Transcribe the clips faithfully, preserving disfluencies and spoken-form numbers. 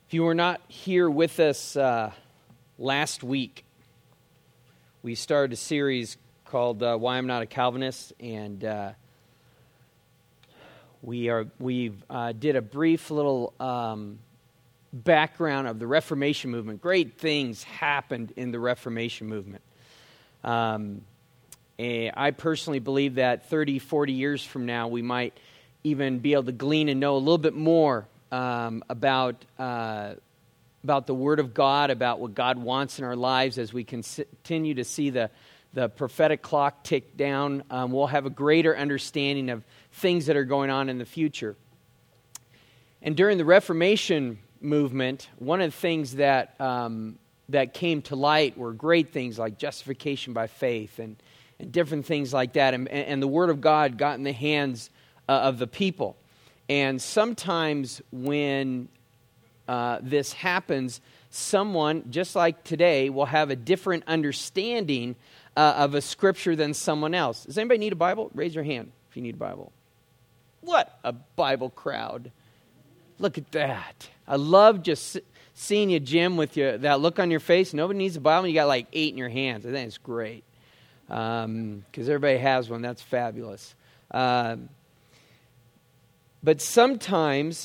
If you were not here with us uh, last week, we started a series called uh, "Why I'm Not a Calvinist," and uh, we are we uh, did a brief little um, background of the Reformation movement. Great things happened in the Reformation movement. Um, and I personally believe that thirty, forty years from now, we might even be able to glean and know a little bit more Um, about uh, about the Word of God, about what God wants in our lives as we continue to see the, the prophetic clock tick down. Um, we'll have a greater understanding of things that are going on in the future. And during the Reformation movement, one of the things that um, that came to light were great things like justification by faith and, and different things like that. And, and the Word of God got in the hands uh, of the people. And sometimes when uh, this happens, someone, just like today, will have a different understanding uh, of a scripture than someone else. Does anybody need a Bible? Raise your hand if you need a Bible. What a Bible crowd. Look at that. I love just seeing you, Jim, with your, that look on your face. Nobody needs a Bible. You got like eight in your hands. I think it's great. Because um, everybody has one. That's fabulous. Um But sometimes,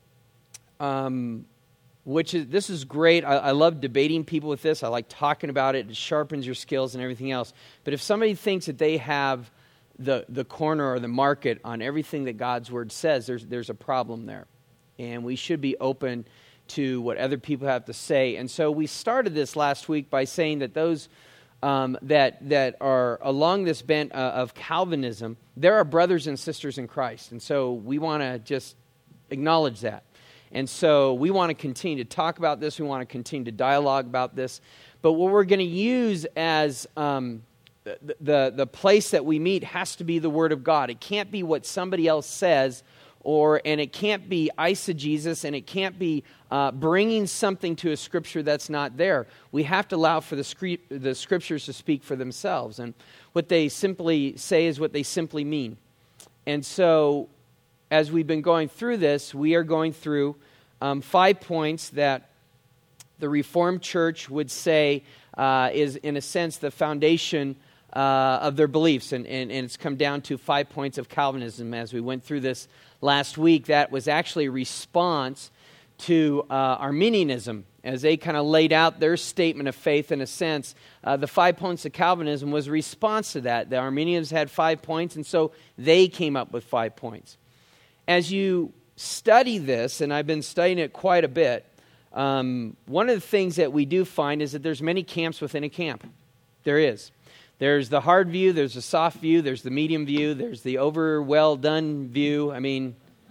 um, which is this is great. I, I love debating people with this. I like talking about it. It sharpens your skills and everything else. But if somebody thinks that they have the the corner or the market on everything that God's Word says, there's there's a problem there, and we should be open to what other people have to say. And so we started this last week by saying that those um, that that are along this bent uh, of Calvinism, there are brothers and sisters in Christ. And so we want to just acknowledge that. And so we want to continue to talk about this. We want to continue to dialogue about this. But what we're going to use as um, the, the, the place that we meet has to be the Word of God. It can't be what somebody else says, or and it can't be eisegesis, and it can't be uh, bringing something to a scripture that's not there. We have to allow for the, scri- the scriptures to speak for themselves. And what they simply say is what they simply mean. And so, as we've been going through this, we are going through um, five points that the Reformed Church would say uh, is, in a sense, the foundation uh, of their beliefs. And, and, and it's come down to five points of Calvinism. As we went through this last week, that was actually a response to uh, Arminianism, as they kind of laid out their statement of faith in a sense. Uh, the five points of Calvinism was a response to that. The Arminians had five points, and so they came up with five points. As you study this, and I've been studying it quite a bit, um, one of the things that we do find is that there's many camps within a camp. There is. There's the hard view, there's the soft view, there's the medium view, there's the over well done view. I mean,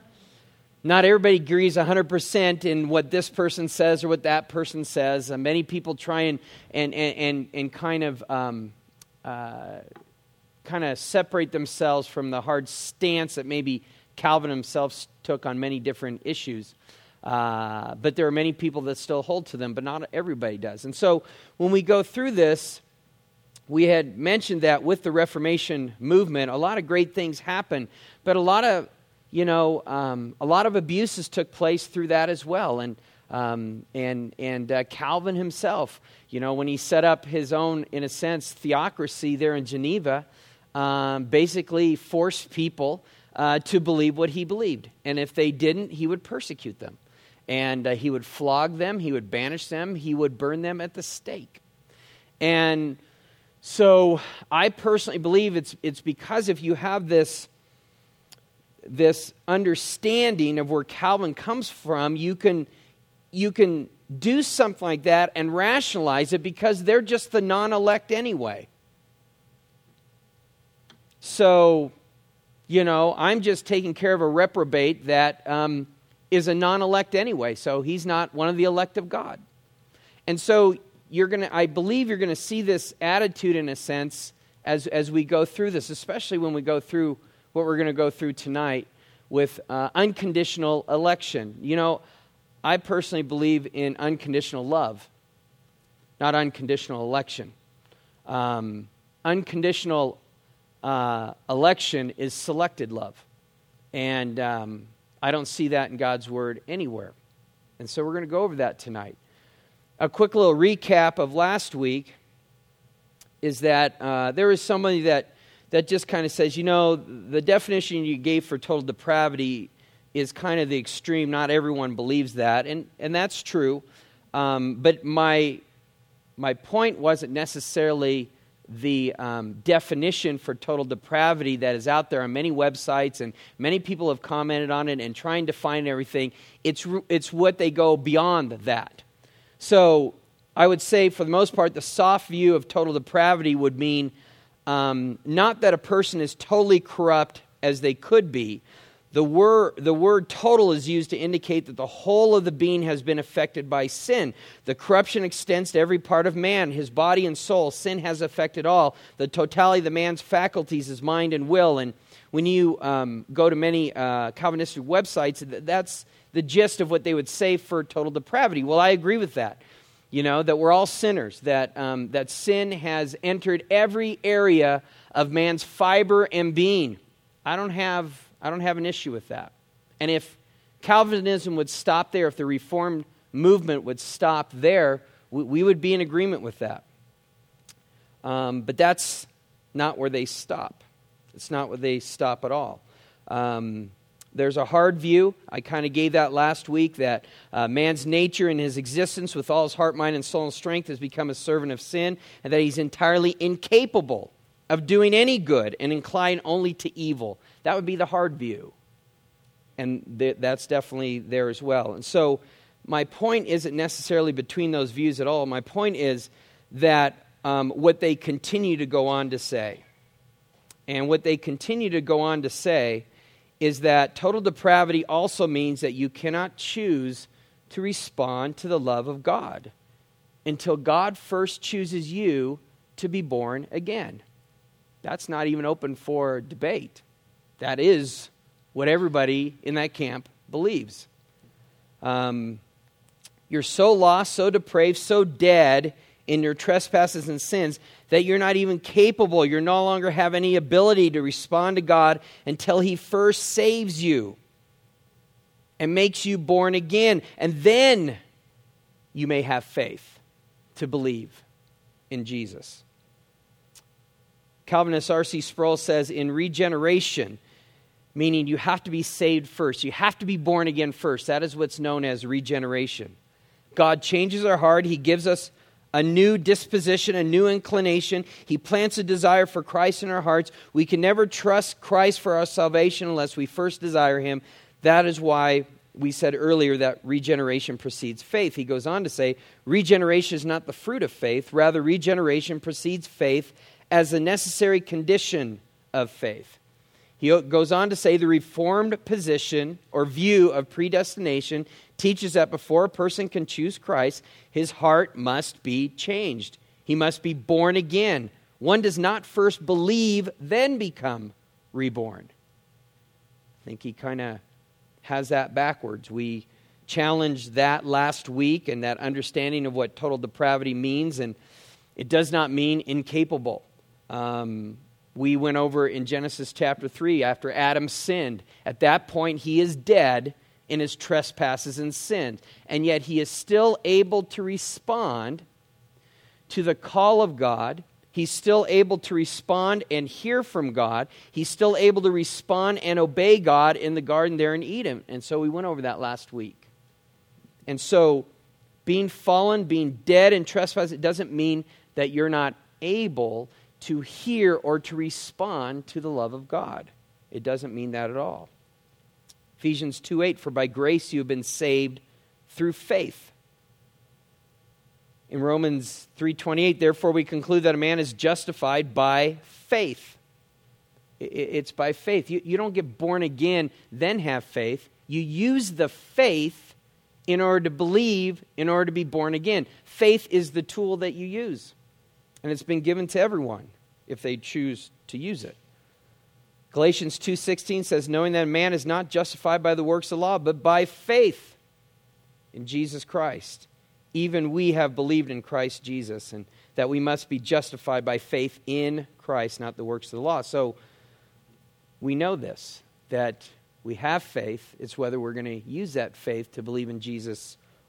not everybody agrees one hundred percent in what this person says or what that person says. Uh, many people try and and and and kind of um, uh, kind of separate themselves from the hard stance that maybe Calvin himself took on many different issues. Uh, but there are many people that still hold to them, but not everybody does. And so when we go through this, we had mentioned that with the Reformation movement, a lot of great things happened, but a lot of You know, um, a lot of abuses took place through that as well, and um, and and uh, Calvin himself, you know, when he set up his own, in a sense, theocracy there in Geneva, um, basically forced people uh, to believe what he believed, and if they didn't, he would persecute them, and uh, he would flog them, he would banish them, he would burn them at the stake, and so I personally believe it's it's because if you have this. this understanding of where Calvin comes from, you can you can do something like that and rationalize it because they're just the non-elect anyway. So, you know, I'm just taking care of a reprobate that um, is a non-elect anyway, so he's not one of the elect of God. And so you're gonna, I believe you're going to see this attitude in a sense as as we go through this, especially when we go through what we're going to go through tonight with uh, unconditional election. You know, I personally believe in unconditional love, not unconditional election. Um, unconditional uh, election is selected love. And um, I don't see that in God's Word anywhere. And so we're going to go over that tonight. A quick little recap of last week is that uh, there is somebody that, that just kind of says, you know, the definition you gave for total depravity is kind of the extreme. Not everyone believes that, and, and that's true. Um, but my my point wasn't necessarily the um, definition for total depravity that is out there on many websites, and many people have commented on it and trying to find everything. It's it's what they go beyond that. So I would say, for the most part, the soft view of total depravity would mean um, not that a person is totally corrupt as they could be. The word, the word total is used to indicate that the whole of the being has been affected by sin. The corruption extends to every part of man, his body and soul. Sin has affected all. The totality of the man's faculties, his mind and will. And when you um, go to many uh, Calvinistic websites, that's the gist of what they would say for total depravity. Well, I agree with that. You know, that we're all sinners, that um, that sin has entered every area of man's fiber and being. I don't have I don't have an issue with that. And if Calvinism would stop there, if the Reformed movement would stop there, we, we would be in agreement with that. Um, but that's not where they stop. It's not where they stop at all. Um, there's a hard view. I kind of gave that last week, that uh, man's nature and his existence with all his heart, mind, and soul and strength has become a servant of sin, and that he's entirely incapable of doing any good and inclined only to evil. That would be the hard view. And th- that's definitely there as well. And so my point isn't necessarily between those views at all. My point is that um, what they continue to go on to say, and what they continue to go on to say is that total depravity also means that you cannot choose to respond to the love of God until God first chooses you to be born again. That's not even open for debate. That is what everybody in that camp believes. Um, you're so lost, so depraved, so dead in your trespasses and sins that you're not even capable, you no longer have any ability to respond to God until He first saves you and makes you born again. And then you may have faith to believe in Jesus. Calvinist R C Sproul says, in regeneration, meaning you have to be saved first. You have to be born again first. That is what's known as regeneration. God changes our heart. He gives us a new disposition, a new inclination. He plants a desire for Christ in our hearts. We can never trust Christ for our salvation unless we first desire Him. That is why we said earlier that regeneration precedes faith. He goes on to say, regeneration is not the fruit of faith. Rather, regeneration precedes faith as a necessary condition of faith. He goes on to say the Reformed position or view of predestination teaches that before a person can choose Christ, his heart must be changed. He must be born again. One does not first believe, then become reborn. I think he kind of has that backwards. We challenged that last week and that understanding of what total depravity means, and it does not mean incapable. Um, we went over in Genesis chapter three, after Adam sinned. At that point, he is dead in his trespasses and sins. And yet he is still able to respond to the call of God. He's still able to respond and hear from God. He's still able to respond and obey God in the garden there in Eden. And so we went over that last week. And so being fallen, being dead in trespass, it doesn't mean that you're not able to hear or to respond to the love of God. It doesn't mean that at all. Ephesians two eight, for by grace you have been saved through faith. In Romans three twenty-eight, therefore we conclude that a man is justified by faith. It's by faith. You, you don't get born again, then have faith. You use the faith in order to believe, in order to be born again. Faith is the tool that you use. And it's been given to everyone if they choose to use it. Galatians two sixteen says, knowing that a man is not justified by the works of the law, but by faith in Jesus Christ. Even we have believed in Christ Jesus, and that we must be justified by faith in Christ, not the works of the law. So we know this, that we have faith. It's whether we're going to use that faith to believe in Jesus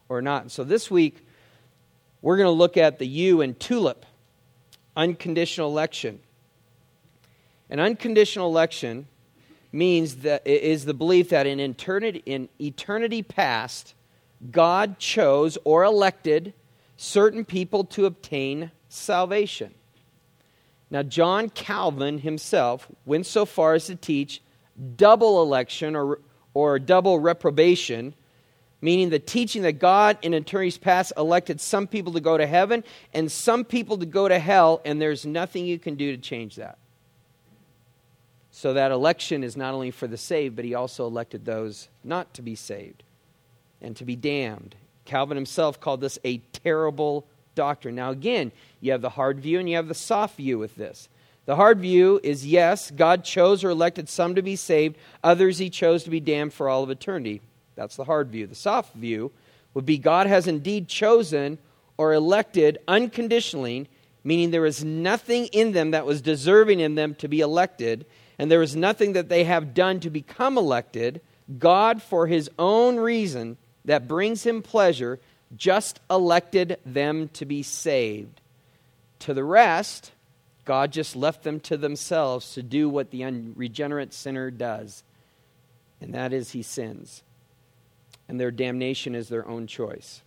or not. And so this week, we're going to look at the U in TULIP, unconditional election. An unconditional election means that it is the belief that in eternity, in eternity past, God chose or elected certain people to obtain salvation. Now, John Calvin himself went so far as to teach double election or, or double reprobation, meaning the teaching that God in eternities past elected some people to go to heaven and some people to go to hell, and there's nothing you can do to change that. So that election is not only for the saved, but he also elected those not to be saved and to be damned. Calvin himself called this a terrible doctrine. Now again, you have the hard view and you have the soft view with this. The hard view is, yes, God chose or elected some to be saved, others he chose to be damned for all of eternity. That's the hard view. The soft view would be God has indeed chosen or elected unconditionally, meaning there is nothing in them that was deserving in them to be elected, and there is nothing that they have done to become elected. God, for his own reason that brings him pleasure, just elected them to be saved. To the rest, God just left them to themselves to do what the unregenerate sinner does, and that is he sins. And their damnation is their own choice.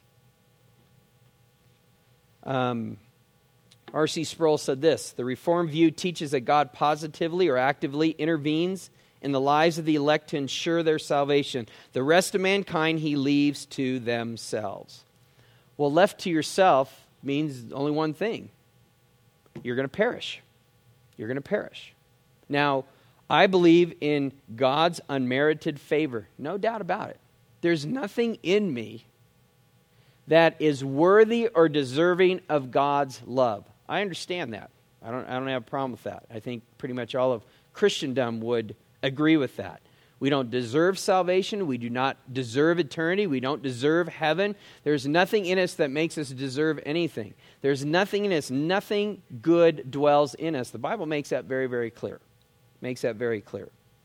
Um, R C Sproul said this: the Reformed view teaches that God positively or actively intervenes in the lives of the elect to ensure their salvation. The rest of mankind he leaves to themselves. Well, left to yourself means only one thing. You're going to perish. You're going to perish. Now, I believe in God's unmerited favor. No doubt about it. There's nothing in me that is worthy or deserving of God's love. I understand that. I don't, I don't have a problem with that. I think pretty much all of Christendom would agree with that. We don't deserve salvation. We do not deserve eternity. We don't deserve heaven. There's nothing in us that makes us deserve anything. There's nothing in us. Nothing good dwells in us. The Bible makes that very, very clear. Makes that very clear.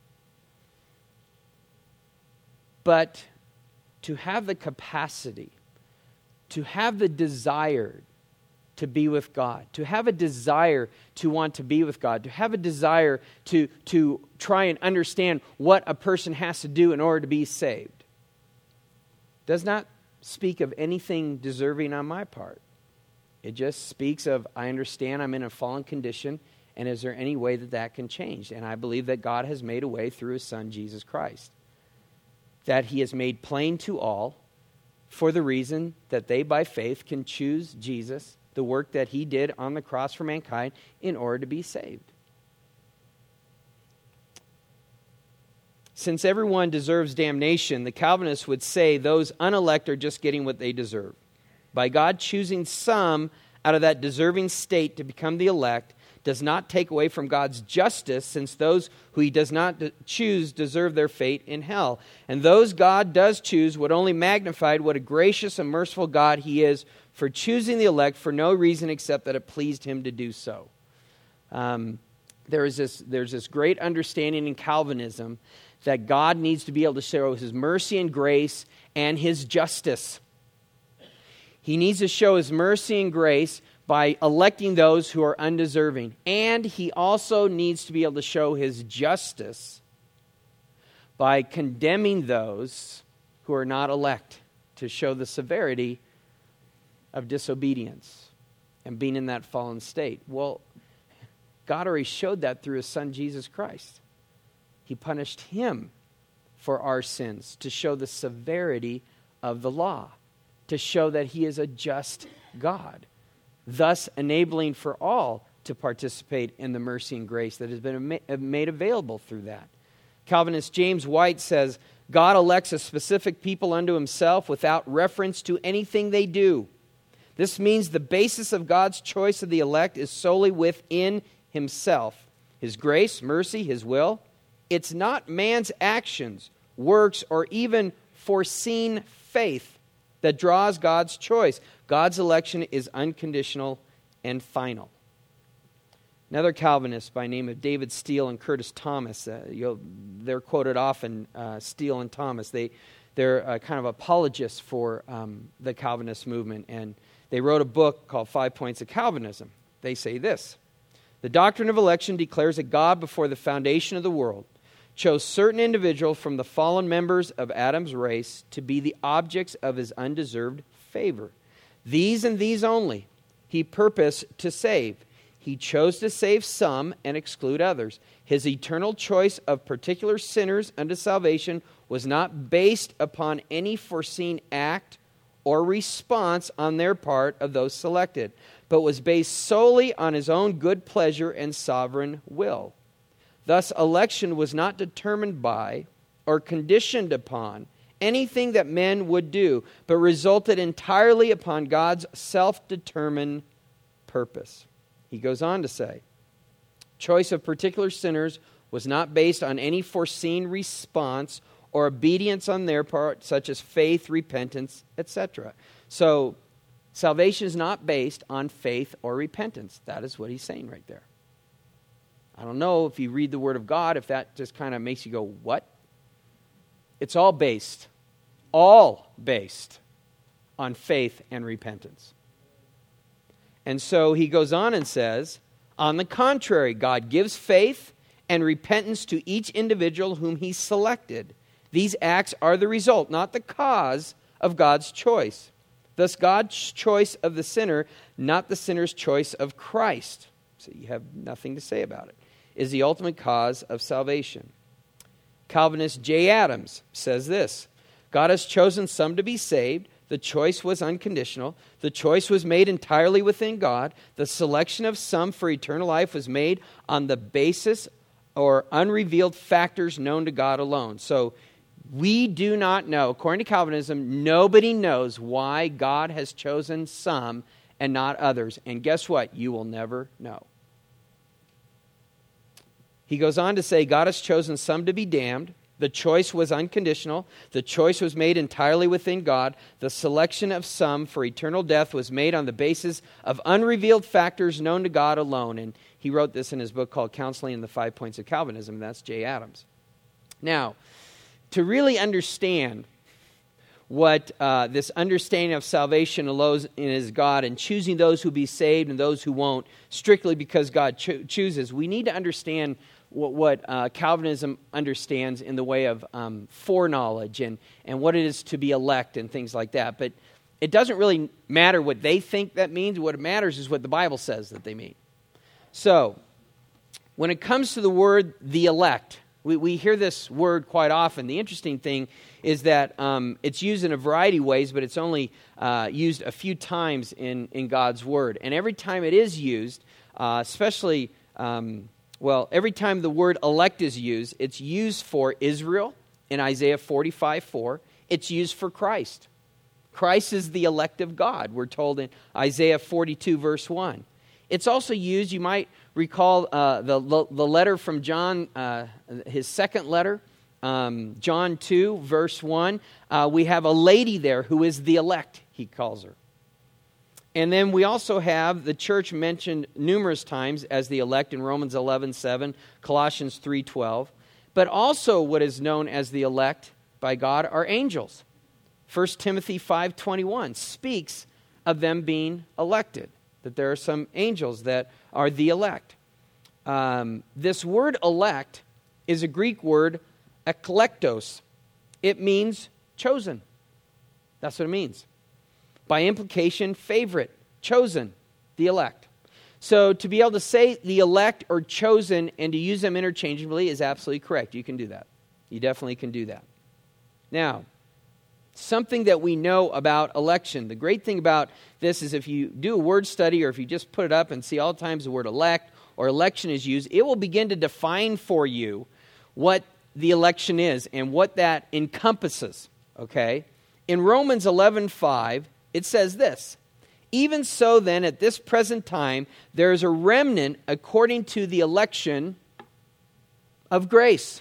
But to have the capacity, to have the desire to be with God, to have a desire to want to be with God, to have a desire to, to try and understand what a person has to do in order to be saved, does not speak of anything deserving on my part. It just speaks of, I understand I'm in a fallen condition, and is there any way that that can change? And I believe that God has made a way through his Son, Jesus Christ, that he has made plain to all for the reason that they by faith can choose Jesus, the work that he did on the cross for mankind, in order to be saved. Since everyone deserves damnation, the Calvinists would say those unelect are just getting what they deserve. By God choosing some out of that deserving state to become the elect does not take away from God's justice, since those who he does not choose deserve their fate in hell. And those God does choose would only magnify what a gracious and merciful God he is for choosing the elect for no reason except that it pleased him to do so. Um, there is this, there's this great understanding in Calvinism that God needs to be able to show his mercy and grace and his justice. He needs to show his mercy and grace by electing those who are undeserving. And he also needs to be able to show his justice by condemning those who are not elect, to show the severity of disobedience and being in that fallen state. Well, God already showed that through his Son, Jesus Christ. He punished him for our sins to show the severity of the law, to show that he is a just God, thus enabling for all to participate in the mercy and grace that has been made available through that. Calvinist James White says, God elects a specific people unto himself without reference to anything they do. This means the basis of God's choice of the elect is solely within himself, his grace, mercy, his will. It's not man's actions, works, or even foreseen faith that draws God's choice. God's election is unconditional and final. Another Calvinist by name of David Steele and Curtis Thomas, uh, you'll, they're quoted often, uh, Steele and Thomas. They, they're uh, kind of apologists for um, the Calvinist movement, and they wrote a book called Five Points of Calvinism. They say this: the doctrine of election declares that God, before the foundation of the world, chose certain individuals from the fallen members of Adam's race to be the objects of his undeserved favor. These and these only he purposed to save. He chose to save some and exclude others. His eternal choice of particular sinners unto salvation was not based upon any foreseen act or response on their part of those selected, but was based solely on his own good pleasure and sovereign will. Thus, election was not determined by or conditioned upon anything that men would do, but resulted entirely upon God's self-determined purpose. He goes on to say, choice of particular sinners was not based on any foreseen response or obedience on their part, such as faith, repentance, et cetera. So, salvation is not based on faith or repentance. That is what he's saying right there. I don't know if you read the Word of God, if that just kind of makes you go, what? It's all based, all based on faith and repentance. And so he goes on and says, on the contrary, God gives faith and repentance to each individual whom he selected. These acts are the result, not the cause, of God's choice. Thus, God's choice of the sinner, not the sinner's choice of Christ. So you have nothing to say about it. Is the ultimate cause of salvation. Calvinist J. Adams says this: God has chosen some to be saved. The choice was unconditional. The choice was made entirely within God. The selection of some for eternal life was made on the basis or unrevealed factors known to God alone. So we do not know, according to Calvinism, nobody knows why God has chosen some and not others. And guess what? You will never know. He goes on to say, God has chosen some to be damned. The choice was unconditional. The choice was made entirely within God. The selection of some for eternal death was made on the basis of unrevealed factors known to God alone. And he wrote this in his book called Counseling in the Five Points of Calvinism. That's J. Adams. Now, to really understand what uh, this understanding of salvation alone is God and choosing those who be saved and those who won't, strictly because God cho- chooses, we need to understand what, what uh, Calvinism understands in the way of um, foreknowledge and, and what it is to be elect and things like that. But it doesn't really matter what they think that means. What matters is what the Bible says that they mean. So, when it comes to the word the elect, we, we hear this word quite often. The interesting thing is that um, it's used in a variety of ways, but it's only uh, used a few times in, in God's Word. And every time it is used, uh, especially, um, well, every time the word elect is used, it's used for Israel in Isaiah forty-five four. It's used for Christ. Christ is the elect of God, we're told in Isaiah forty-two verse one. It's also used, you might recall uh, the, the letter from John, uh, his second letter, um, John two, verse one. Uh, we have a lady there who is the elect, he calls her. And then we also have the church mentioned numerous times as the elect in Romans eleven seven, Colossians three twelve. But also what is known as the elect by God are angels. First Timothy five twenty-one speaks of them being elected, that there are some angels that are the elect. Um, this word elect is a Greek word, eklektos. It means chosen. That's what it means. By implication, favorite, chosen, the elect. So to be able to say the elect or chosen and to use them interchangeably is absolutely correct. You can do that. You definitely can do that. Now, something that we know about election. The great thing about this is if you do a word study or if you just put it up and see all the times the word elect or election is used, it will begin to define for you what the election is and what that encompasses, okay? In Romans eleven five, it says this: even so then, at this present time, there is a remnant according to the election of grace.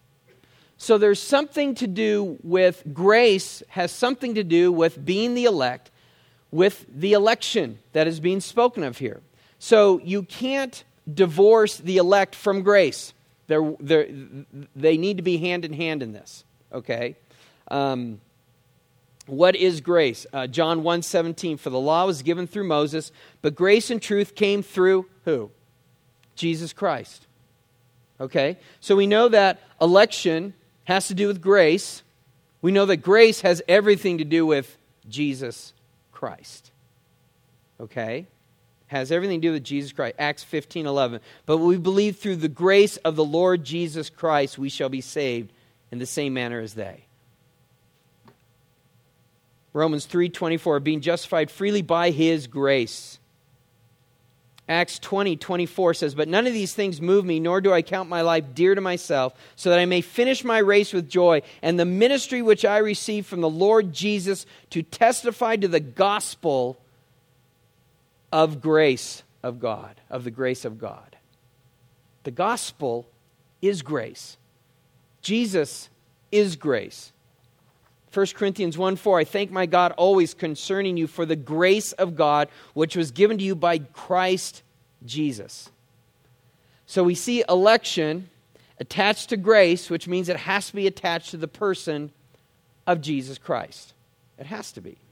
So there's something to do with grace, has something to do with being the elect, with the election that is being spoken of here. So you can't divorce the elect from grace. They're, they're, they need to be hand in hand in this, okay? Um, what is grace? Uh, John one seventeen, for the law was given through Moses, but grace and truth came through who? Jesus Christ. Okay? So we know that election has to do with grace. We know that grace has everything to do with Jesus Christ. Okay? Has everything to do with Jesus Christ. Acts fifteen eleven. But we believe through the grace of the Lord Jesus Christ we shall be saved in the same manner as they. Romans three twenty-four, being justified freely by His grace. Acts twenty twenty-four says, but none of these things move me, nor do I count my life dear to myself, so that I may finish my race with joy, and the ministry which I received from the Lord Jesus to testify to the gospel of grace of God, of the grace of God. The gospel is grace. Jesus is grace. First Corinthians one four, I thank my God always concerning you for the grace of God which was given to you by Christ Jesus. So we see election attached to grace, which means it has to be attached to the person of Jesus Christ. It has to be.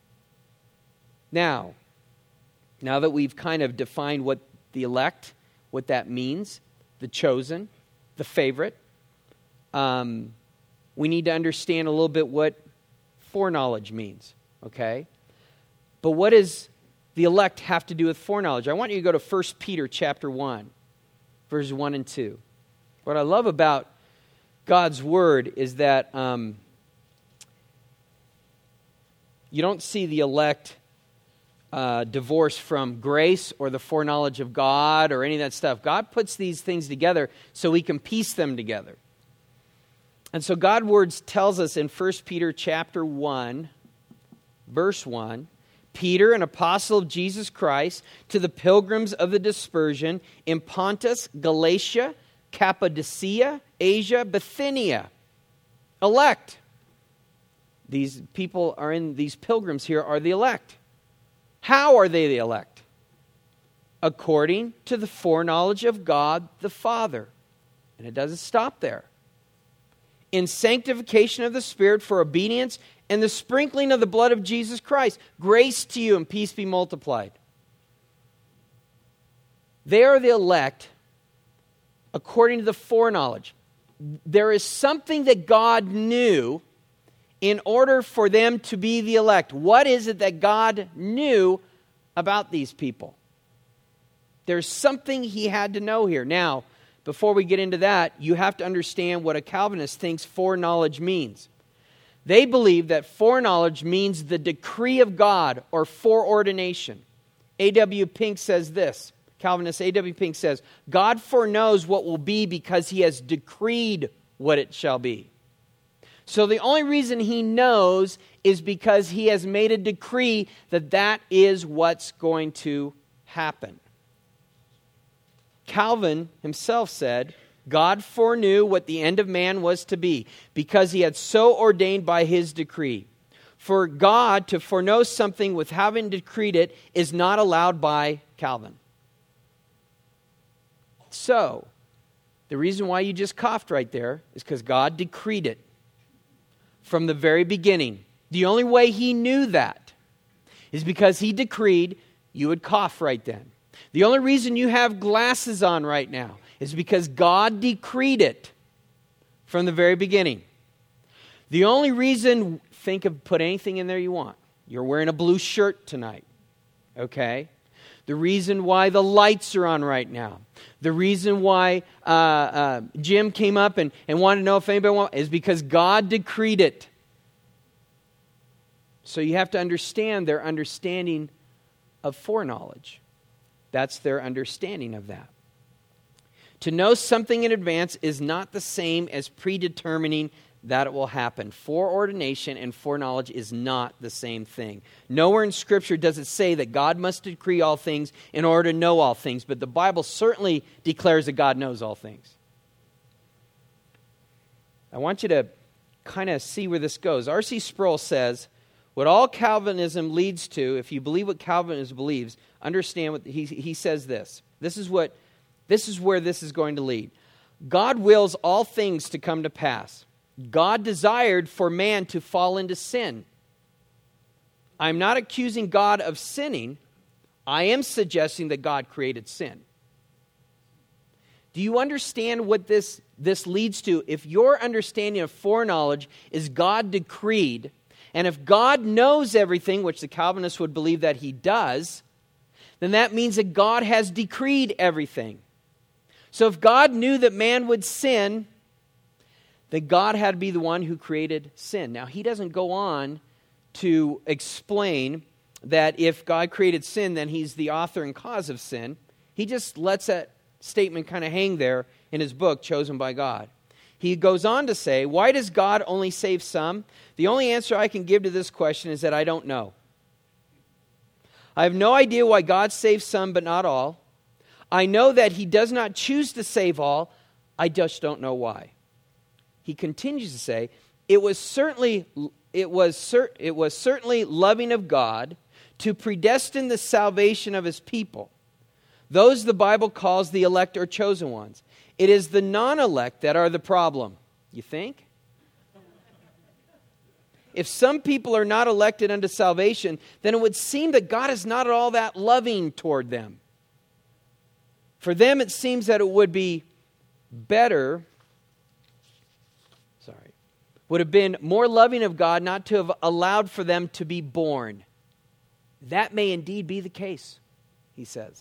Now, now that we've kind of defined what the elect, what that means, the chosen, the favorite, um, we need to understand a little bit what foreknowledge means, okay? But what does the elect have to do with foreknowledge? I want you to go to First Peter chapter one, verses one and two. What I love about God's Word is that um, you don't see the elect uh, divorced from grace or the foreknowledge of God or any of that stuff. God puts these things together so we can piece them together. And so God's Word tells us in First Peter chapter one, verse one, Peter, an apostle of Jesus Christ, to the pilgrims of the dispersion in Pontus, Galatia, Cappadocia, Asia, Bithynia. Elect. These people are in, these pilgrims here are the elect. How are they the elect? According to the foreknowledge of God the Father. And it doesn't stop there. In sanctification of the Spirit for obedience and the sprinkling of the blood of Jesus Christ. Grace to you and peace be multiplied. They are the elect according to the foreknowledge. There is something that God knew in order for them to be the elect. What is it that God knew about these people? There's something He had to know here. Now, before we get into that, you have to understand what a Calvinist thinks foreknowledge means. They believe that foreknowledge means the decree of God or foreordination. A W Pink says this. Calvinist A W Pink says, God foreknows what will be because He has decreed what it shall be. So the only reason He knows is because He has made a decree that that is what's going to happen. Calvin himself said, God foreknew what the end of man was to be, because He had so ordained by His decree. For God to foreknow something with having decreed it is not allowed by Calvin. So, the reason why you just coughed right there is because God decreed it from the very beginning. The only way He knew that is because He decreed you would cough right then. The only reason you have glasses on right now is because God decreed it from the very beginning. The only reason, think of, put anything in there you want. You're wearing a blue shirt tonight, okay? The reason why the lights are on right now, the reason why uh, uh, Jim came up and, and wanted to know if anybody wants, is because God decreed it. So you have to understand their understanding of foreknowledge. That's their understanding of that. To know something in advance is not the same as predetermining that it will happen. Foreordination and foreknowledge is not the same thing. Nowhere in Scripture does it say that God must decree all things in order to know all things, but the Bible certainly declares that God knows all things. I want you to kind of see where this goes. R C Sproul says, what all Calvinism leads to, if you believe what Calvinism believes, understand what he, he says this. This is what This is where this is going to lead. God wills all things to come to pass. God desired for man to fall into sin. I'm not accusing God of sinning. I am suggesting that God created sin. Do you understand what this, this leads to? If your understanding of foreknowledge is God decreed, and if God knows everything, which the Calvinists would believe that he does, then that means that God has decreed everything. So if God knew that man would sin, then God had to be the one who created sin. Now, he doesn't go on to explain that if God created sin, then he's the author and cause of sin. He just lets that statement kind of hang there in his book, Chosen by God. He goes on to say, why does God only save some? The only answer I can give to this question is that I don't know. I have no idea why God saves some but not all. I know that he does not choose to save all. I just don't know why. He continues to say, it was certainly it was cer- it was certainly loving of God to predestine the salvation of his people. Those the Bible calls the elect or chosen ones. It is the non-elect that are the problem. You think? If some people are not elected unto salvation, then it would seem that God is not at all that loving toward them. For them, it seems that it would be better, sorry, would have been more loving of God not to have allowed for them to be born. That may indeed be the case, he says.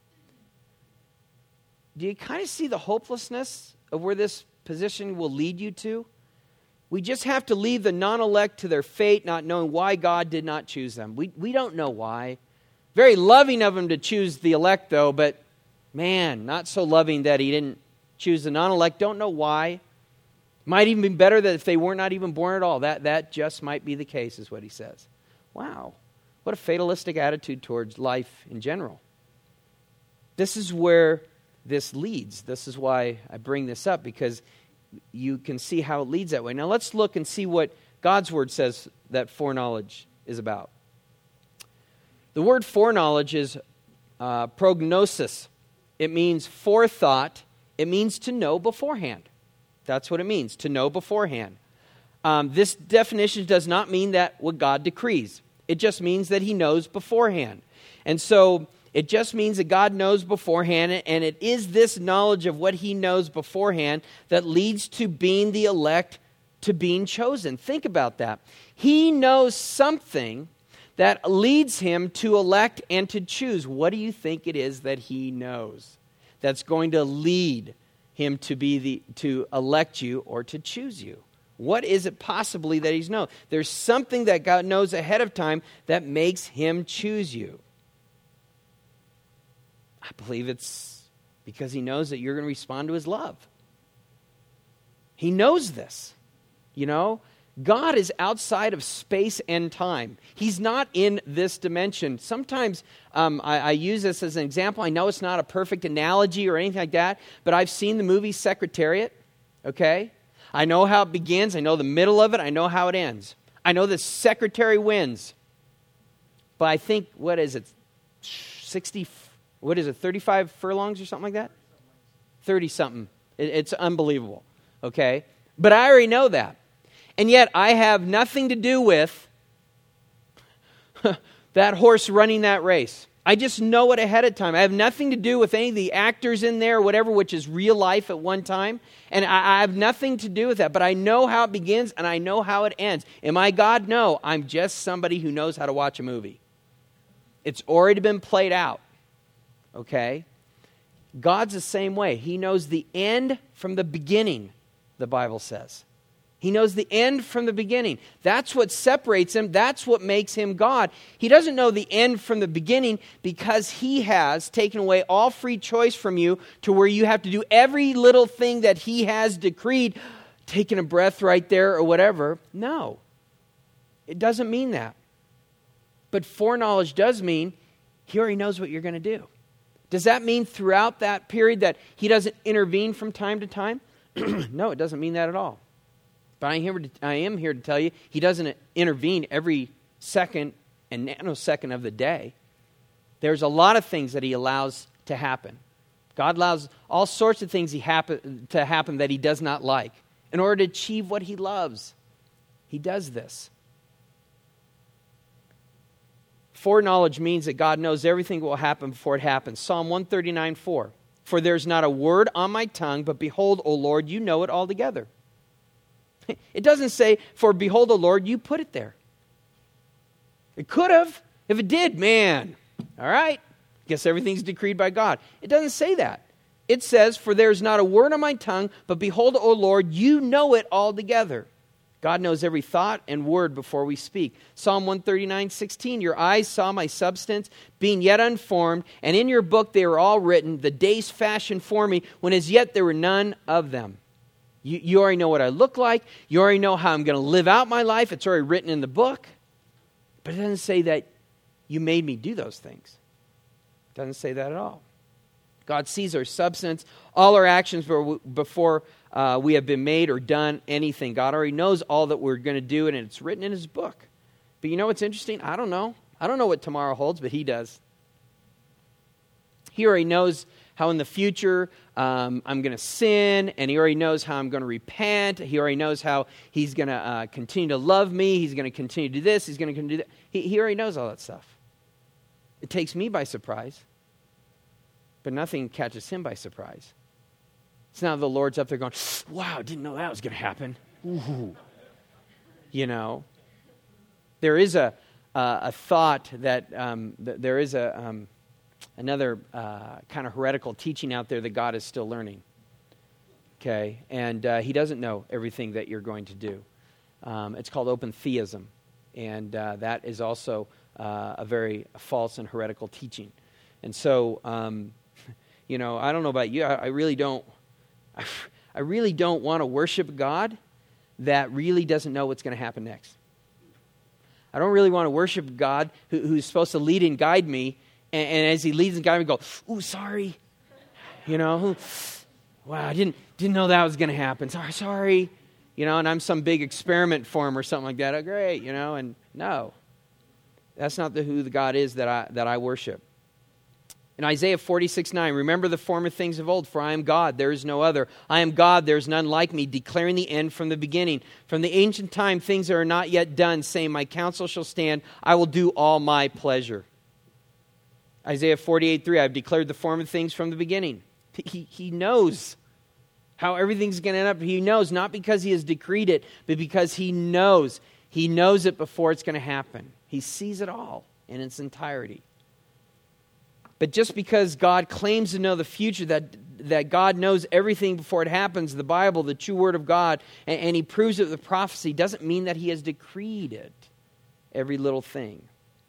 Do you kind of see the hopelessness of where this position will lead you to? We just have to leave the non-elect to their fate, not knowing why God did not choose them. We, we don't know why. Very loving of him to choose the elect, though, but man, not so loving that he didn't choose the non-elect. Don't know why. Might even be better that if they were not even born at all. That, that just might be the case, is what he says. Wow. What a fatalistic attitude towards life in general. This is where this leads. This is why I bring this up, because you can see how it leads that way. Now let's look and see what God's word says that foreknowledge is about. The word foreknowledge is uh, prognosis. It means forethought. It means to know beforehand. That's what it means, to know beforehand. Um, this definition does not mean that what God decrees. It just means that he knows beforehand. And so it just means that God knows beforehand, and it is this knowledge of what he knows beforehand that leads to being the elect, to being chosen. Think about that. He knows something that leads him to elect and to choose. What do you think it is that he knows that's going to lead him to be the to elect you or to choose you? What is it possibly that he's known? There's something that God knows ahead of time that makes him choose you. I believe it's because he knows that you're going to respond to his love. He knows this. You know, God is outside of space and time. He's not in this dimension. Sometimes um, I, I use this as an example. I know it's not a perfect analogy or anything like that, but I've seen the movie Secretariat, okay? I know how it begins. I know the middle of it. I know how it ends. I know the secretary wins. But I think, what is it, sixty, what is it, thirty-five furlongs or something like that? thirty-something. It, it's unbelievable, okay? But I already know that. And yet I have nothing to do with that horse running that race. I just know it ahead of time. I have nothing to do with any of the actors in there or whatever, which is real life at one time. And I, I have nothing to do with that. But I know how it begins and I know how it ends. Am I God? No. I'm just somebody who knows how to watch a movie. It's already been played out. Okay? God's the same way. He knows the end from the beginning, the Bible says. He knows the end from the beginning. That's what separates him. That's what makes him God. He doesn't know the end from the beginning because he has taken away all free choice from you to where you have to do every little thing that he has decreed, taking a breath right there or whatever. No, it doesn't mean that. But foreknowledge does mean he already knows what you're going to do. Does that mean throughout that period that he doesn't intervene from time to time? No, it doesn't mean that at all. But I am, here to, I am here to tell you, he doesn't intervene every second and nanosecond of the day. There's a lot of things that he allows to happen. God allows all sorts of things he happen, to happen that he does not like. in order to achieve what he loves. He does this. Foreknowledge means that God knows everything that will happen before it happens. Psalm one thirty-nine, four. For there's not a word on my tongue, but behold, O Lord, you know it altogether. It doesn't say, for behold, O Lord, you put it there. It could have. If it did, man, all right. Guess everything's decreed by God. It doesn't say that. It says, for there's not a word on my tongue, but behold, O Lord, you know it altogether. God knows every thought and word before we speak. Psalm one thirty-nine, sixteen, your eyes saw my substance, being yet unformed, and in your book they were all written, the days fashioned for me, when as yet there were none of them. You, you already know what I look like. You already know how I'm going to live out my life. It's already written in the book. But it doesn't say that you made me do those things. It doesn't say that at all. God sees our substance, all our actions before uh, we have been made or done anything. God already knows all that we're going to do, and it's written in his book. But you know what's interesting? I don't know. I don't know what tomorrow holds, but he does. He already knows how in the future um, I'm going to sin, and he already knows how I'm going to repent. He already knows how he's going to uh, continue to love me. He's going to continue to do this. He's going to continue to do that. He, he already knows all that stuff. It takes me by surprise, but nothing catches him by surprise. It's not the Lord's up there going, wow, didn't know that was going to happen. Ooh. You know, there is a uh, a thought that um, th- there is a um, another uh, kind of heretical teaching out there that God is still learning. Okay, and uh, he doesn't know everything that you're going to do. Um, it's called open theism, and uh, that is also uh, a very false and heretical teaching. And so, um, you know, I don't know about you. I, I really don't. I, I really don't want to worship God that really doesn't know what's going to happen next. I don't really want to worship God who, who's supposed to lead and guide me, and, and as he leads and guides me, go, "Ooh, sorry," you know. Wow, I didn't didn't know that was going to happen. Sorry, sorry, you know. And I'm some big experiment for him or something like that. Oh, great, you know. And no, that's not the who the God is that I that I worship. In Isaiah forty-six nine, remember the former things of old, for I am God, there is no other. I am God, there is none like me, declaring the end from the beginning. From the ancient time, things that are not yet done, saying, my counsel shall stand, I will do all my pleasure. Isaiah forty-eight three, I have declared the former things from the beginning. He, he knows how everything's going to end up. He knows, not because he has decreed it, but because he knows. He knows it before it's going to happen. He sees it all in its entirety. But just because God claims to know the future, that that God knows everything before it happens, the Bible, the true word of God, and, and he proves it with prophecy, doesn't mean that he has decreed it, every little thing.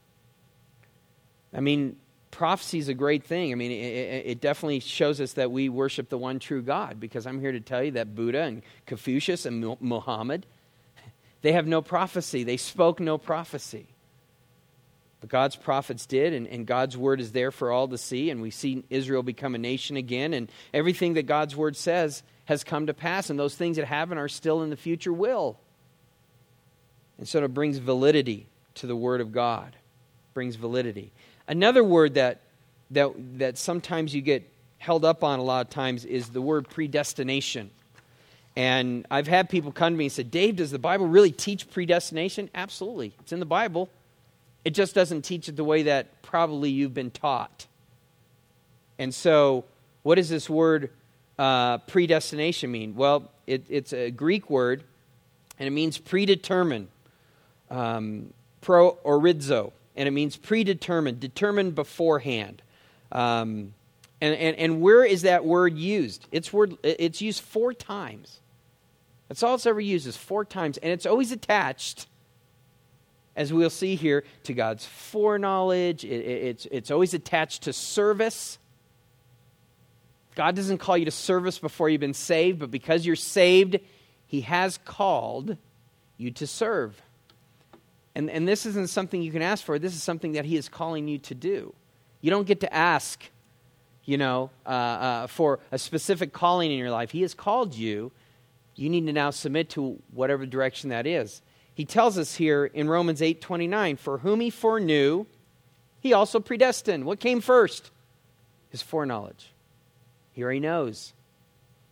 I mean, prophecy is a great thing. I mean, it, it, it definitely shows us that we worship the one true God, because I'm here to tell you that Buddha and Confucius and Muhammad, they have no prophecy. They spoke no prophecy. But God's prophets did, and, and God's word is there for all to see, and we see Israel become a nation again, and everything that God's word says has come to pass, and those things that haven't are still in the future will. And so it brings validity to the word of God. Brings validity. Another word that that that sometimes you get held up on a lot of times is the word predestination. And I've had people come to me and say, Dave, does the Bible really teach predestination? Absolutely. It's in the Bible. It just doesn't teach it the way that probably you've been taught. And so, what does this word uh, predestination mean? Well, it, it's a Greek word, and it means predetermined, um, pro-orizo, and it means predetermined, determined beforehand. Um, and, and, and where is that word used? It's word. It's used four times. That's all it's ever used, is four times, and it's always attached, as we'll see here, to God's foreknowledge. It, it, it's, it's always attached to service. God doesn't call you to service before you've been saved, but because you're saved, he has called you to serve. And, and this isn't something you can ask for. This is something that he is calling you to do. You don't get to ask, you know, uh, uh, for a specific calling in your life. He has called you. You need to now submit to whatever direction that is. He tells us here in Romans eight twenty-nine, for whom he foreknew, he also predestined. What came first? His foreknowledge. He already knows.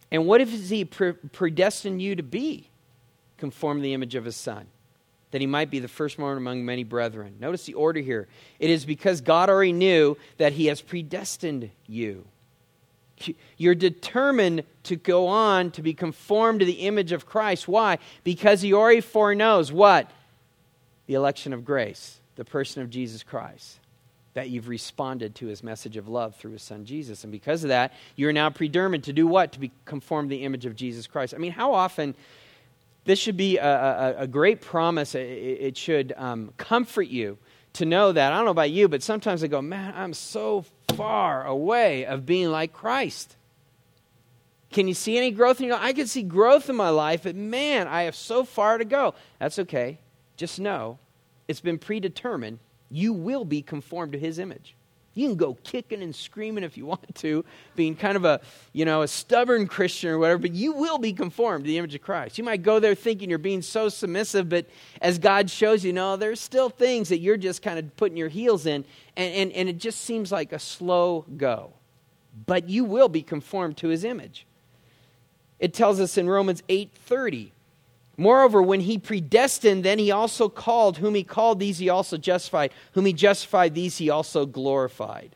And what if he pre- predestined you to be conformed to the image of his Son, that he might be the firstborn among many brethren? Notice the order here. It is because God already knew that he has predestined you. You're determined to go on to be conformed to the image of Christ. Why? Because he already foreknows what? The election of grace, the person of Jesus Christ, that you've responded to his message of love through his Son Jesus. And because of that, you're now predetermined to do what? To be conformed to the image of Jesus Christ. I mean, how often, this should be a, a, a great promise. It, it should um, comfort you to know that. I don't know about you, but sometimes I go, man, I'm so far away of being like Christ. Can you see any growth? You know, I can see growth in my life, but man, I have so far to go. That's okay. Just know it's been predetermined. You will be conformed to his image. You can go kicking and screaming if you want to, being kind of a, you know, a stubborn Christian or whatever, but you will be conformed to the image of Christ. You might go there thinking you're being so submissive, but as God shows you, no, there's still things that you're just kind of putting your heels in, and, and, and it just seems like a slow go. But you will be conformed to his image. It tells us in Romans eight thirty, moreover, when he predestined, then he also called. Whom he called, these he also justified. Whom he justified, these he also glorified.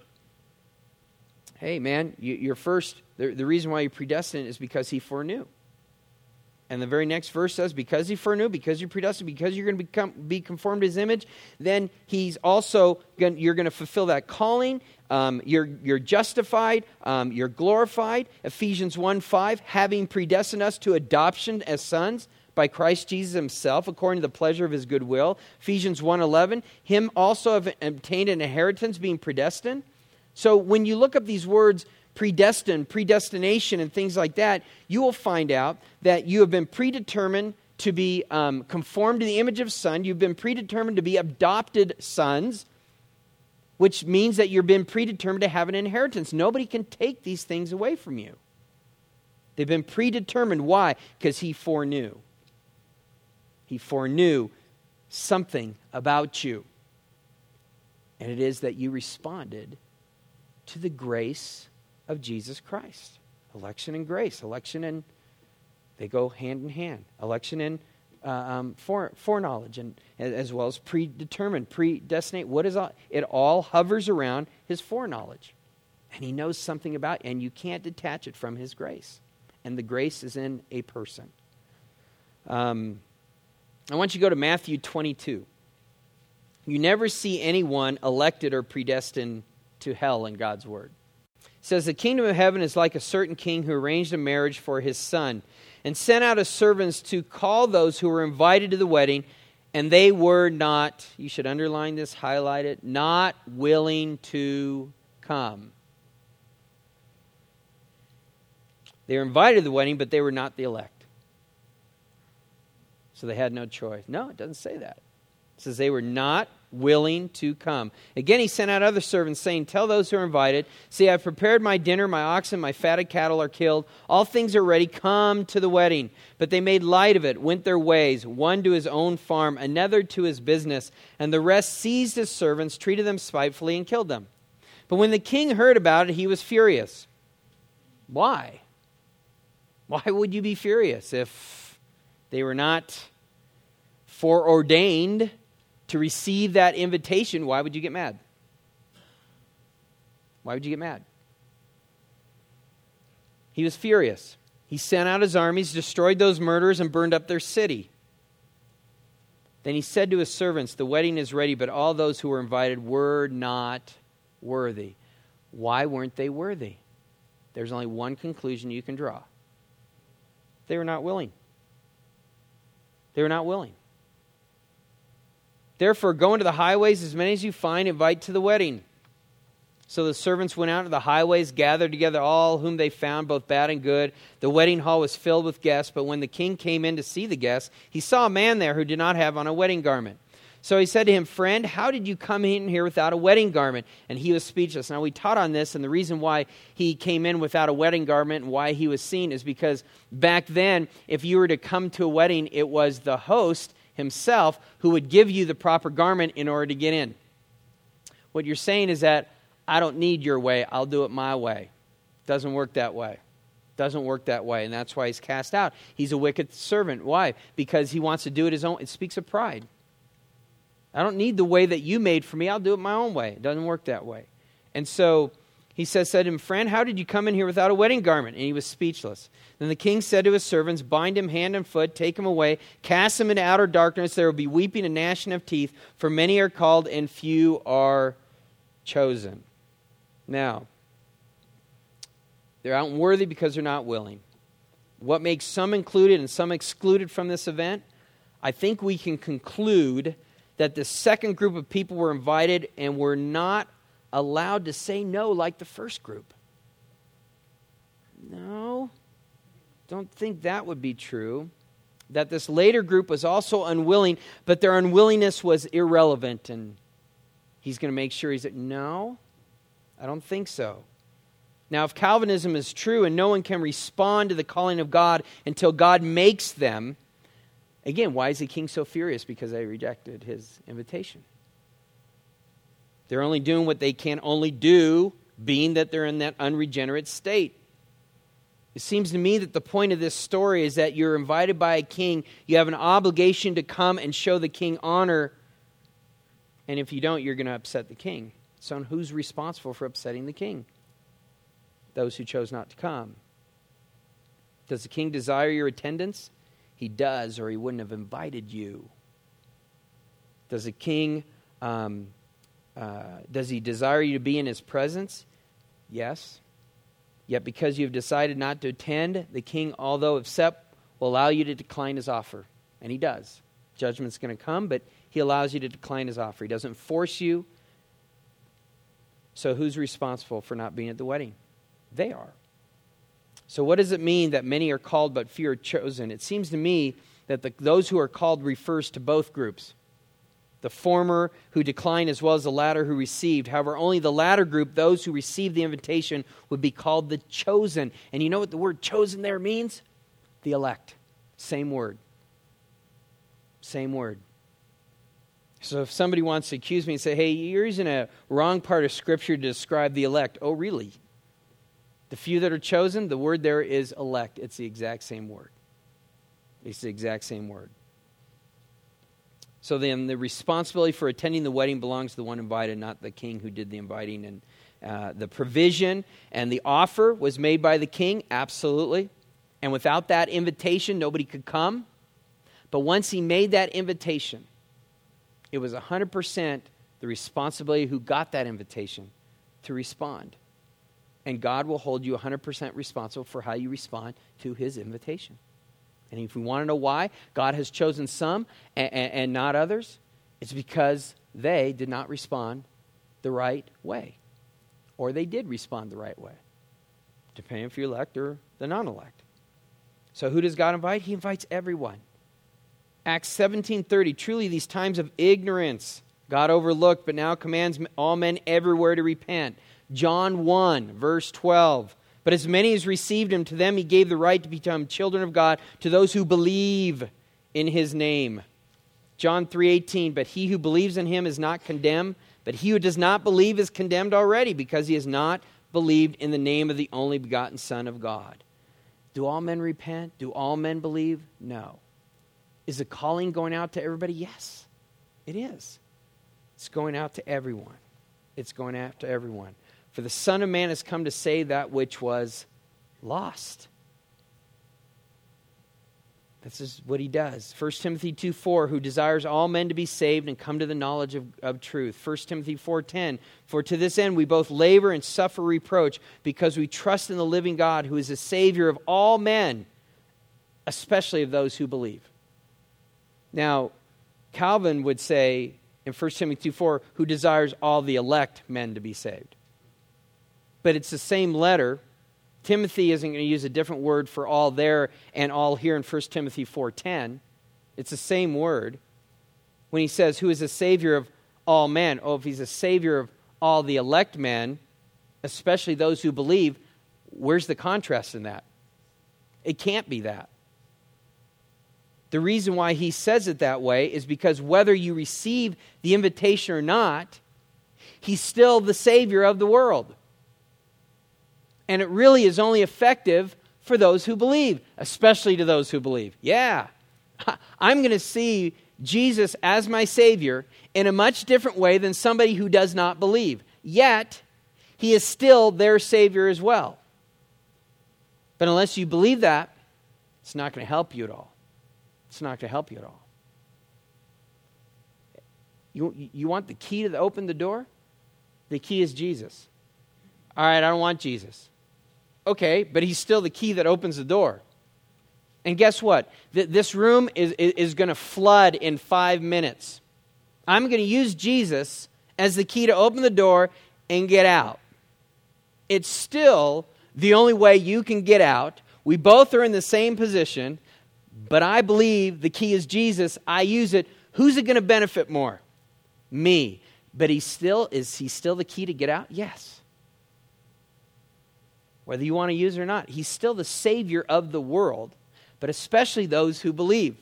Hey, man, you, your first, the, the reason why you predestined is because he foreknew. And the very next verse says, because he foreknew, because you predestined, because you're going to become be conformed to his image, then he's also going, you're going to fulfill that calling. Um, you're you're justified. Um, you're glorified. Ephesians one five, having predestined us to adoption as sons by Christ Jesus himself, according to the pleasure of his good will. Ephesians one eleven, him also have obtained an inheritance, being predestined. So when you look up these words, predestined, predestination, and things like that, you will find out that you have been predetermined to be um, conformed to the image of Son. You've been predetermined to be adopted sons, which means that you've been predetermined to have an inheritance. Nobody can take these things away from you. They've been predetermined. Why? Because he foreknew. He foreknew something about you. And it is that you responded to the grace of Jesus Christ. Election and grace. Election and, they go hand in hand. Election and uh, um, fore, foreknowledge, and as well as predetermined, predestinate. What is all? It all hovers around his foreknowledge. And he knows something about it, and you can't detach it from his grace. And the grace is in a person. Um, I want you to go to Matthew twenty-two. You never see anyone elected or predestined to hell in God's word. It says, the kingdom of heaven is like a certain king who arranged a marriage for his son and sent out his servants to call those who were invited to the wedding, and they were not, you should underline this, highlight it, not willing to come. They were invited to the wedding, but they were not the elect. So they had no choice. No, it doesn't say that. It says they were not willing to come. Again, he sent out other servants, saying, tell those who are invited, see, I've prepared my dinner, my oxen, my fatted cattle are killed. All things are ready. Come to the wedding. But they made light of it, went their ways, one to his own farm, another to his business, and the rest seized his servants, treated them spitefully, and killed them. But when the king heard about it, he was furious. Why? Why would you be furious if they were not foreordained to receive that invitation? Why would you get mad? Why would you get mad? He was furious. He sent out his armies, destroyed those murderers, and burned up their city. Then he said to his servants, the wedding is ready, but all those who were invited were not worthy. Why weren't they worthy? There's only one conclusion you can draw. They were not willing. They were not willing. Therefore, go into the highways, as many as you find, invite to the wedding. So the servants went out to the highways, gathered together all whom they found, both bad and good. The wedding hall was filled with guests, but when the king came in to see the guests, he saw a man there who did not have on a wedding garment. So he said to him, friend, how did you come in here without a wedding garment? And he was speechless. Now we taught on this, and the reason why he came in without a wedding garment and why he was seen is because back then, if you were to come to a wedding, it was the host himself who would give you the proper garment in order to get in. What you're saying is that I don't need your way, I'll do it my way. It doesn't work that way. Doesn't work that way, and that's why he's cast out. He's a wicked servant. Why? Because he wants to do it his own. It speaks of pride. I don't need the way that you made for me. I'll do it my own way. It doesn't work that way. And so he says, said to him, friend, how did you come in here without a wedding garment? And he was speechless. Then the king said to his servants, bind him hand and foot, take him away, cast him into outer darkness. There will be weeping and gnashing of teeth, for many are called and few are chosen. Now, they're unworthy because they're not willing. What makes some included and some excluded from this event? I think we can conclude that the second group of people were invited and were not allowed to say no like the first group. No, don't think that would be true. That this later group was also unwilling, but their unwillingness was irrelevant, and he's going to make sure he's like, no, I don't think so. Now, if Calvinism is true and no one can respond to the calling of God until God makes them, again, why is the king so furious? Because they rejected his invitation. They're only doing what they can only do, being that they're in that unregenerate state. It seems to me that the point of this story is that you're invited by a king. You have an obligation to come and show the king honor. And if you don't, you're going to upset the king. So who's responsible for upsetting the king? Those who chose not to come. Does the king desire your attendance? He does, or he wouldn't have invited you. Does the king, um, uh, does he desire you to be in his presence? Yes. Yet because you've decided not to attend, the king, although upset, will allow you to decline his offer. And he does. Judgment's going to come, but he allows you to decline his offer. He doesn't force you. So who's responsible for not being at the wedding? They are. So what does it mean that many are called but few are chosen? It seems to me that the, those who are called refers to both groups. The former who declined as well as the latter who received. However, only the latter group, those who received the invitation, would be called the chosen. And you know what the word chosen there means? The elect. Same word. Same word. So if somebody wants to accuse me and say, hey, you're using a wrong part of Scripture to describe the elect. Oh, really? The few that are chosen, the word there is elect. It's the exact same word. It's the exact same word. So then the responsibility for attending the wedding belongs to the one invited, not the king who did the inviting. And uh, the provision and the offer was made by the king, absolutely. And without that invitation, nobody could come. But once he made that invitation, it was one hundred percent the responsibility who got that invitation to respond. And God will hold you one hundred percent responsible for how you respond to his invitation. And if we want to know why God has chosen some and, and, and not others, it's because they did not respond the right way. Or they did respond the right way, depending if you're elect or the non-elect. So who does God invite? He invites everyone. Acts seventeen thirty, truly these times of ignorance God overlooked, but now commands all men everywhere to repent. John one, verse twelve. But as many as received him, to them he gave the right to become children of God, to those who believe in his name. John three eighteen, but he who believes in him is not condemned, but he who does not believe is condemned already, because he has not believed in the name of the only begotten Son of God. Do all men repent? Do all men believe? No. Is the calling going out to everybody? Yes, it is. It's going out to everyone. It's going out to everyone. For the Son of Man has come to save that which was lost. This is what he does. First Timothy two four, who desires all men to be saved and come to the knowledge of, of truth. First Timothy four ten, for to this end we both labor and suffer reproach, because we trust in the living God, who is the Savior of all men, especially of those who believe. Now, Calvin would say in First Timothy two four, who desires all the elect men to be saved. But it's the same letter. Timothy isn't going to use a different word for all there and all here in First Timothy four ten. It's the same word. When he says, who is the Savior of all men? Oh, if he's a Savior of all the elect men, especially those who believe, where's the contrast in that? It can't be that. The reason why he says it that way is because whether you receive the invitation or not, he's still the Savior of the world. And it really is only effective for those who believe, especially to those who believe. Yeah, I'm going to see Jesus as my Savior in a much different way than somebody who does not believe. Yet, he is still their Savior as well. But unless you believe that, it's not going to help you at all. It's not going to help you at all. You, you want the key to the, open the door? The key is Jesus. All right, I don't want Jesus. Okay, but he's still the key that opens the door. And guess what? Th- this room is, is, is going to flood in five minutes. I'm going to use Jesus as the key to open the door and get out. It's still the only way you can get out. We both are in the same position, but I believe the key is Jesus. I use it. Who's it going to benefit more? Me. But he still, is he still the key to get out? Yes. Whether you want to use it or not, he's still the Savior of the world, but especially those who believe.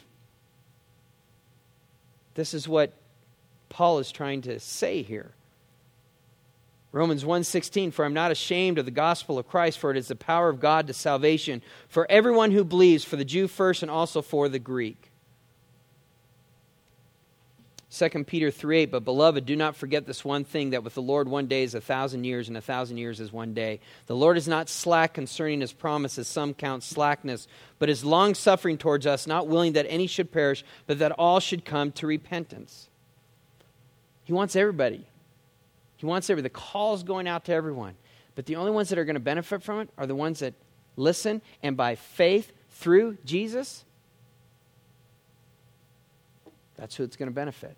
This is what Paul is trying to say here. Romans one sixteen, for I'm not ashamed of the gospel of Christ, for it is the power of God to salvation for everyone who believes, for the Jew first and also for the Greek. Second Peter three eight, but beloved, do not forget this one thing, that with the Lord one day is a thousand years, and a thousand years is one day. The Lord is not slack concerning his promise, as some count slackness, but is long-suffering towards us, not willing that any should perish, but that all should come to repentance. He wants everybody. He wants everybody. The call's going out to everyone. But the only ones that are going to benefit from it are the ones that listen, and by faith through Jesus, that's who it's going to benefit.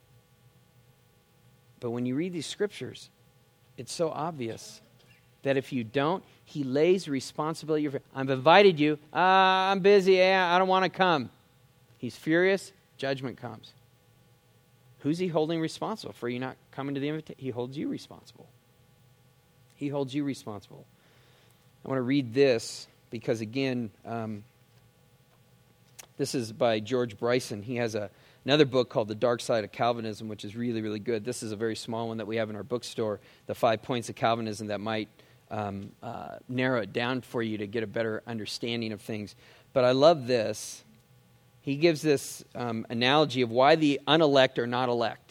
But when you read these scriptures, it's so obvious that if you don't, he lays responsibility. I've invited you. Uh, I'm busy. Yeah, I don't want to come. He's furious. Judgment comes. Who's he holding responsible for you not coming to the invitation? He holds you responsible. He holds you responsible. I want to read this because, again, um, this is by George Bryson. He has a Another book called The Dark Side of Calvinism, which is really, really good. This is a very small one that we have in our bookstore, The Five Points of Calvinism, that might um, uh, narrow it down for you to get a better understanding of things. But I love this. He gives this um, analogy of why the unelect are not elect.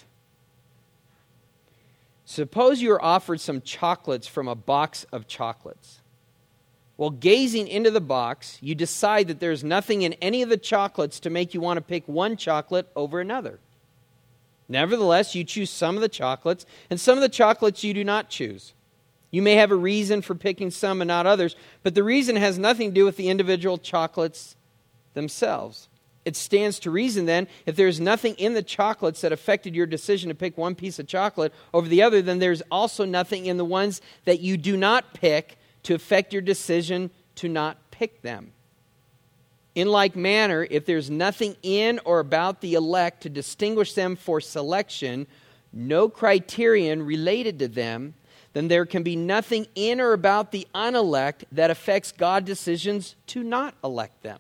Suppose you are offered some chocolates from a box of chocolates. While gazing into the box, you decide that there's nothing in any of the chocolates to make you want to pick one chocolate over another. Nevertheless, you choose some of the chocolates, and some of the chocolates you do not choose. You may have a reason for picking some and not others, but the reason has nothing to do with the individual chocolates themselves. It stands to reason then, if there's nothing in the chocolates that affected your decision to pick one piece of chocolate over the other, then there's also nothing in the ones that you do not pick to affect your decision to not pick them. In like manner, if there's nothing in or about the elect to distinguish them for selection, no criterion related to them, then there can be nothing in or about the unelect that affects God's decisions to not elect them.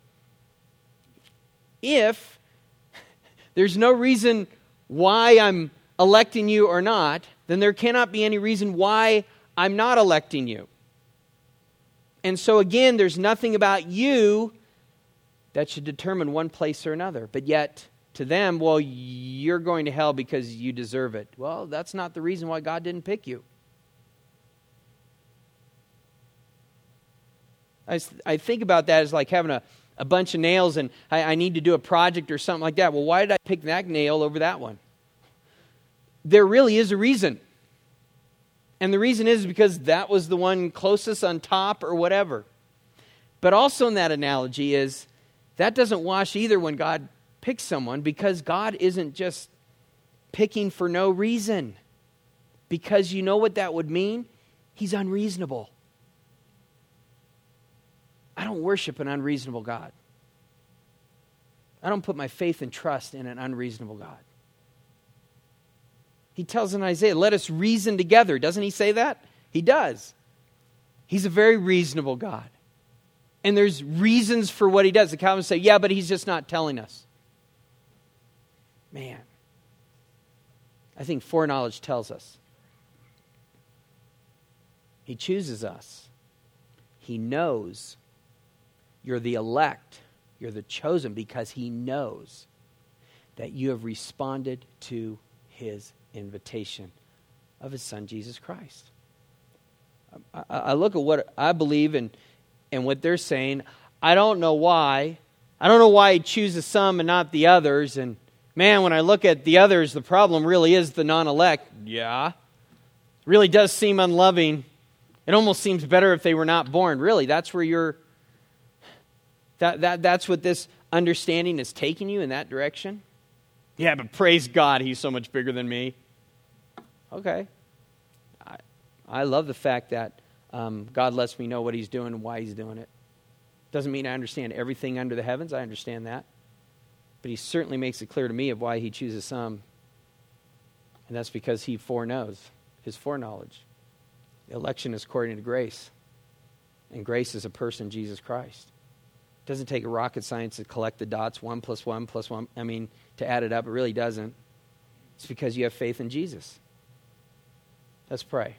If there's no reason why I'm electing you or not, then there cannot be any reason why I'm not electing you. And so again, there's nothing about you that should determine one place or another. But yet, to them, well, you're going to hell because you deserve it. Well, that's not the reason why God didn't pick you. I, I think about that as like having a, a bunch of nails and I, I need to do a project or something like that. Well, why did I pick that nail over that one? There really is a reason. And the reason is because that was the one closest on top or whatever. But also in that analogy is that doesn't wash either when God picks someone, because God isn't just picking for no reason. Because you know what that would mean? He's unreasonable. I don't worship an unreasonable God. I don't put my faith and trust in an unreasonable God. He tells in Isaiah, let us reason together. Doesn't he say that? He does. He's a very reasonable God. And there's reasons for what he does. The Calvinists say, yeah, but he's just not telling us. Man. I think foreknowledge tells us. He chooses us. He knows You're the elect. You're the chosen because he knows that you have responded to his invitation of his son, Jesus Christ. I, I look at what I believe and, and what they're saying. I don't know why. I don't know why he chooses some and not the others. And man, when I look at the others, the problem really is the non-elect. Yeah. It really does seem unloving. It almost seems better if they were not born. Really, that's where you're, that, that, that's what this understanding is taking you in that direction? Yeah, but praise God, he's so much bigger than me. Okay. I, I love the fact that um, God lets me know what he's doing and why he's doing it. Doesn't mean I understand everything under the heavens. I understand that. But he certainly makes it clear to me of why he chooses some. And that's because he foreknows, his foreknowledge. Election is according to grace. And grace is a person, Jesus Christ. It doesn't take a rocket science to collect the dots, one plus one plus one. I mean, to add it up, it really doesn't. It's because you have faith in Jesus. Let's pray.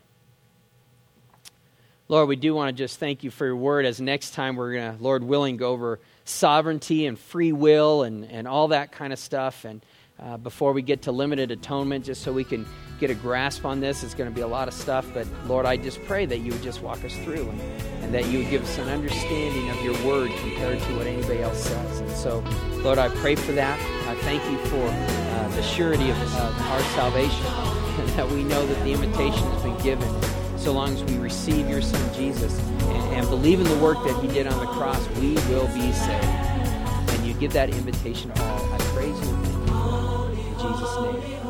Lord, we do want to just thank you for your word, as next time we're going to, Lord willing, go over sovereignty and free will and, and all that kind of stuff. And uh, before we get to limited atonement, just so we can get a grasp on this, it's going to be a lot of stuff. But Lord, I just pray that you would just walk us through and, and that you would give us an understanding of your word compared to what anybody else says. And so, Lord, I pray for that. I thank you for uh, the surety of uh, our salvation, and that we know that the invitation has been given. So long as we receive your Son, Jesus, and, and believe in the work that he did on the cross, we will be saved. And you give that invitation to all. I praise you and thank you. In Jesus' name.